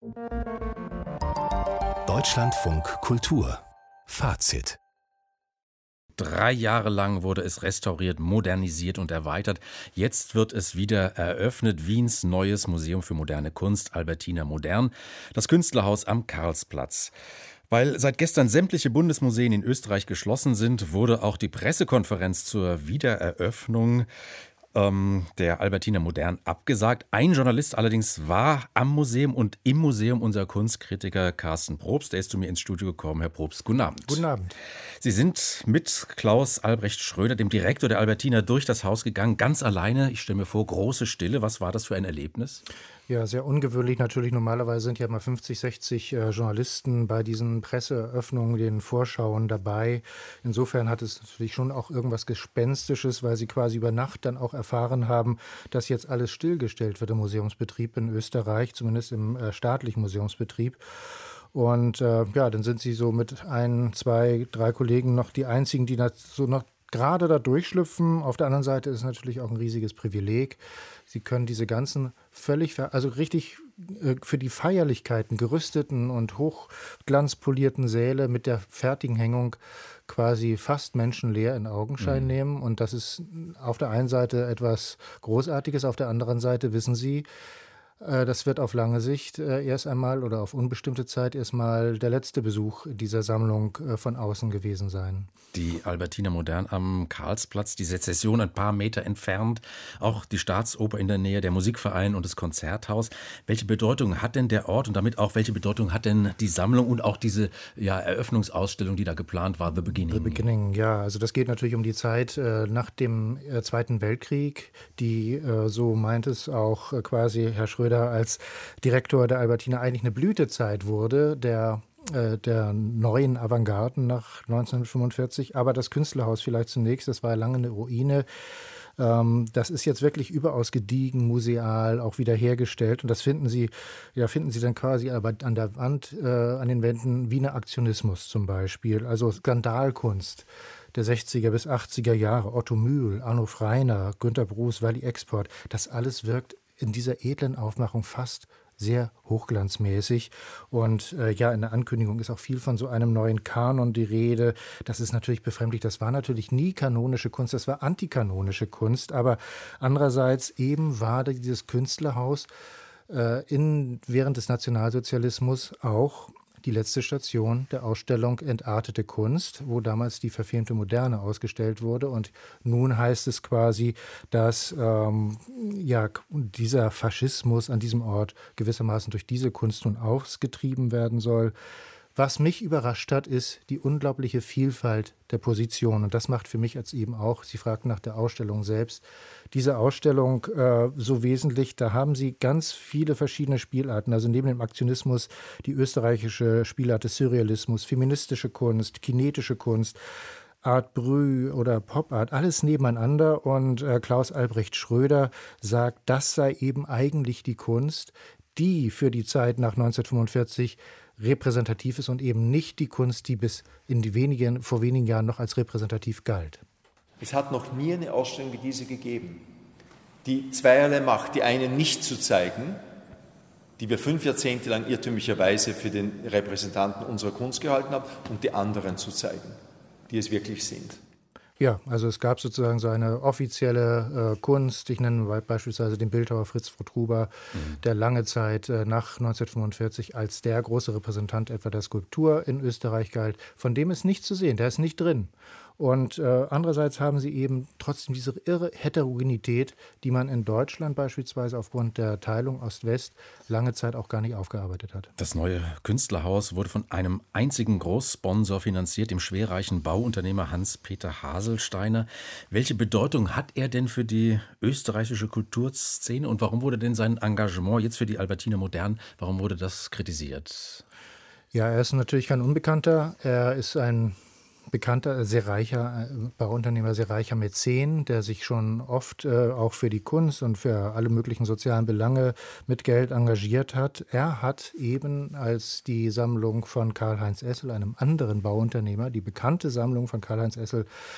Deutschlandfunk Kultur Fazit. 3 Jahre lang wurde es restauriert, modernisiert und erweitert. Jetzt wird es wieder eröffnet. Wiens neues Museum für moderne Kunst, Albertina Modern, das Künstlerhaus am Karlsplatz. Weil seit gestern sämtliche Bundesmuseen in Österreich geschlossen sind, wurde auch die Pressekonferenz zur Wiedereröffnung der Albertina Modern abgesagt. Ein Journalist allerdings war am Museum und im Museum, unser Kunstkritiker Carsten Probst. Der ist zu mir ins Studio gekommen. Herr Probst, guten Abend. Guten Abend. Sie sind mit Klaus Albrecht Schröder, dem Direktor der Albertina, durch das Haus gegangen, ganz alleine. Ich stelle mir vor, große Stille. Was war das für ein Erlebnis? Ja, sehr ungewöhnlich natürlich. Normalerweise sind ja mal 50, 60 Journalisten bei diesen Presseeröffnungen, den Vorschauen dabei. Insofern hat es natürlich schon auch irgendwas Gespenstisches, weil sie quasi über Nacht dann auch erfahren haben, dass jetzt alles stillgestellt wird im Museumsbetrieb in Österreich, zumindest im staatlichen Museumsbetrieb. Und dann sind sie so mit 1, 2, 3 Kollegen noch die einzigen, die so noch gerade da durchschlüpfen. Auf der anderen Seite ist es natürlich auch ein riesiges Privileg. Sie können diese ganzen richtig für die Feierlichkeiten gerüsteten und hochglanzpolierten Säle mit der fertigen Hängung quasi fast menschenleer in Augenschein nehmen. Und das ist auf der einen Seite etwas Großartiges, auf der anderen Seite wissen Sie, das wird auf lange Sicht erst einmal oder auf unbestimmte Zeit erstmal der letzte Besuch dieser Sammlung von außen gewesen sein. Die Albertina Modern am Karlsplatz, die Sezession ein paar Meter entfernt, auch die Staatsoper in der Nähe, der Musikverein und das Konzerthaus. Welche Bedeutung hat denn der Ort und damit auch welche Bedeutung hat denn die Sammlung und auch diese Eröffnungsausstellung, die da geplant war, The Beginning? The Beginning, ja. Also das geht natürlich um die Zeit nach dem Zweiten Weltkrieg, die, so meint es auch quasi Herr Schröder als Direktor der Albertina, eigentlich eine Blütezeit wurde, der neuen Avantgarden nach 1945. Aber das Künstlerhaus vielleicht zunächst, das war lange eine Ruine. Das ist jetzt wirklich überaus gediegen, museal, auch wiederhergestellt. Und das finden Sie dann quasi aber an der Wand, an den Wänden, Wiener Aktionismus zum Beispiel. Also Skandalkunst der 60er bis 80er Jahre. Otto Mühl, Arno Freiner, Günter Bruce, Wally Export. Das alles wirkt in dieser edlen Aufmachung fast sehr hochglanzmäßig. Und in der Ankündigung ist auch viel von so einem neuen Kanon die Rede. Das ist natürlich befremdlich. Das war natürlich nie kanonische Kunst, das war antikanonische Kunst. Aber andererseits eben war dieses Künstlerhaus während des Nationalsozialismus auch die letzte Station der Ausstellung Entartete Kunst, wo damals die verfilmte Moderne ausgestellt wurde. Und nun heißt es quasi, dass dieser Faschismus an diesem Ort gewissermaßen durch diese Kunst nun ausgetrieben werden soll. Was mich überrascht hat, ist die unglaubliche Vielfalt der Positionen. Und das macht für mich als eben auch, Sie fragten nach der Ausstellung selbst, diese Ausstellung so wesentlich. Da haben Sie ganz viele verschiedene Spielarten. Also neben dem Aktionismus die österreichische Spielart des Surrealismus, feministische Kunst, kinetische Kunst, Art Brut oder Pop Art, alles nebeneinander. Und Klaus Albrecht Schröder sagt, das sei eben eigentlich die Kunst, die für die Zeit nach 1945 repräsentativ ist und eben nicht die Kunst, die bis vor wenigen Jahren noch als repräsentativ galt. Es hat noch nie eine Ausstellung wie diese gegeben, die zweierlei macht. Die eine nicht zu zeigen, die wir 5 Jahrzehnte lang irrtümlicherweise für den Repräsentanten unserer Kunst gehalten haben, und die anderen zu zeigen, die es wirklich sind. Ja, also es gab sozusagen so eine offizielle Kunst. Ich nenne beispielsweise den Bildhauer Fritz Wotruba, der lange Zeit nach 1945 als der große Repräsentant etwa der Skulptur in Österreich galt. Von dem ist nichts zu sehen, der ist nicht drin. Und andererseits haben sie eben trotzdem diese irre Heterogenität, die man in Deutschland beispielsweise aufgrund der Teilung Ost-West lange Zeit auch gar nicht aufgearbeitet hat. Das neue Künstlerhaus wurde von einem einzigen Großsponsor finanziert, dem schwerreichen Bauunternehmer Hans-Peter Haselsteiner. Welche Bedeutung hat er denn für die österreichische Kulturszene und warum wurde denn sein Engagement jetzt für die Albertina Modern, warum wurde das kritisiert? Ja, er ist natürlich kein Unbekannter. Er ist ein bekannter, sehr reicher Bauunternehmer, sehr reicher Mäzen, der sich schon oft auch für die Kunst und für alle möglichen sozialen Belange mit Geld engagiert hat. Er hat eben, als die Sammlung von Karl-Heinz Essel, einem anderen Bauunternehmer, die bekannte Sammlung von Karl-Heinz Essel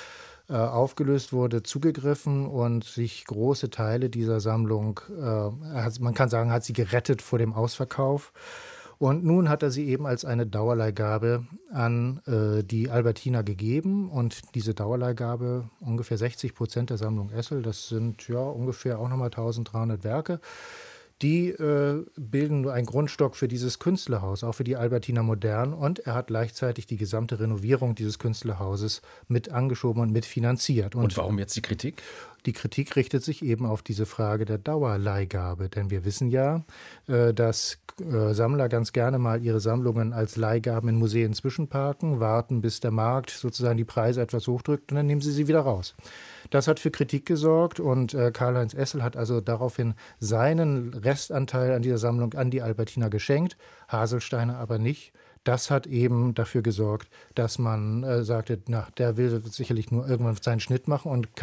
aufgelöst wurde, zugegriffen und sich große Teile dieser Sammlung, man kann sagen, hat sie gerettet vor dem Ausverkauf. Und nun hat er sie eben als eine Dauerleihgabe an die Albertina gegeben. Und diese Dauerleihgabe, ungefähr 60% der Sammlung Essel, das sind ja ungefähr auch nochmal 1300 Werke, die bilden nur einen Grundstock für dieses Künstlerhaus, auch für die Albertina Modern. Und er hat gleichzeitig die gesamte Renovierung dieses Künstlerhauses mit angeschoben und mitfinanziert. Und warum jetzt die Kritik? Die Kritik richtet sich eben auf diese Frage der Dauerleihgabe. Denn wir wissen ja, dass Sammler ganz gerne mal ihre Sammlungen als Leihgaben in Museen zwischenparken, warten, bis der Markt sozusagen die Preise etwas hochdrückt und dann nehmen sie wieder raus. Das hat für Kritik gesorgt und Karl-Heinz Essel hat also daraufhin seinen Restanteil an dieser Sammlung an die Albertina geschenkt, Haselsteiner aber nicht. Das hat eben dafür gesorgt, dass man sagte, na, der will sicherlich nur irgendwann seinen Schnitt machen. Und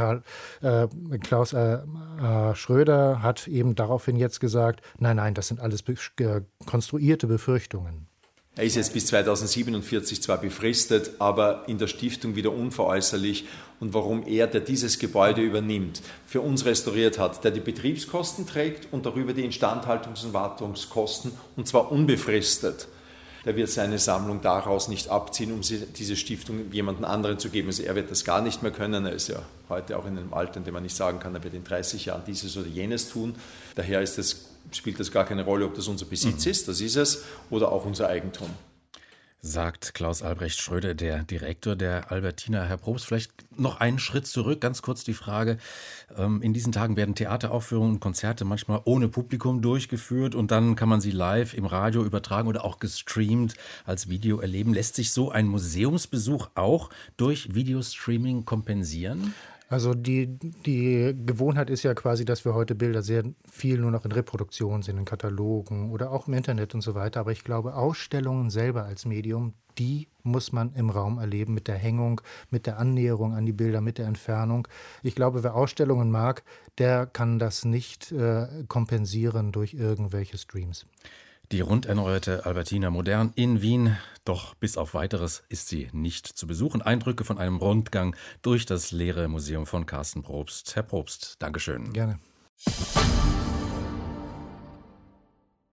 Klaus Schröder hat eben daraufhin jetzt gesagt, nein, das sind alles konstruierte Befürchtungen. Er ist jetzt bis 2047 zwar befristet, aber in der Stiftung wieder unveräußerlich. Und warum er, der dieses Gebäude übernimmt, für uns restauriert hat, der die Betriebskosten trägt und darüber die Instandhaltungs- und Wartungskosten, und zwar unbefristet, der wird seine Sammlung daraus nicht abziehen, um diese Stiftung jemandem anderen zu geben. Also er wird das gar nicht mehr können. Er ist ja heute auch in einem Alter, in dem man nicht sagen kann, er wird in 30 Jahren dieses oder jenes tun. Daher spielt das gar keine Rolle, ob das unser Besitz ist, das ist es, oder auch unser Eigentum. Sagt Klaus Albrecht Schröder, der Direktor der Albertina. Herr Probst, vielleicht noch einen Schritt zurück, ganz kurz die Frage. In diesen Tagen werden Theateraufführungen und Konzerte manchmal ohne Publikum durchgeführt und dann kann man sie live im Radio übertragen oder auch gestreamt als Video erleben. Lässt sich so ein Museumsbesuch auch durch Videostreaming kompensieren? Also die Gewohnheit ist ja quasi, dass wir heute Bilder sehr viel nur noch in Reproduktion sehen, in Katalogen oder auch im Internet und so weiter. Aber ich glaube, Ausstellungen selber als Medium, die muss man im Raum erleben mit der Hängung, mit der Annäherung an die Bilder, mit der Entfernung. Ich glaube, wer Ausstellungen mag, der kann das nicht kompensieren durch irgendwelche Streams. Die rund erneuerte Albertina Modern in Wien, doch bis auf Weiteres ist sie nicht zu besuchen. Eindrücke von einem Rundgang durch das leere Museum von Carsten Probst. Herr Probst, Dankeschön. Gerne.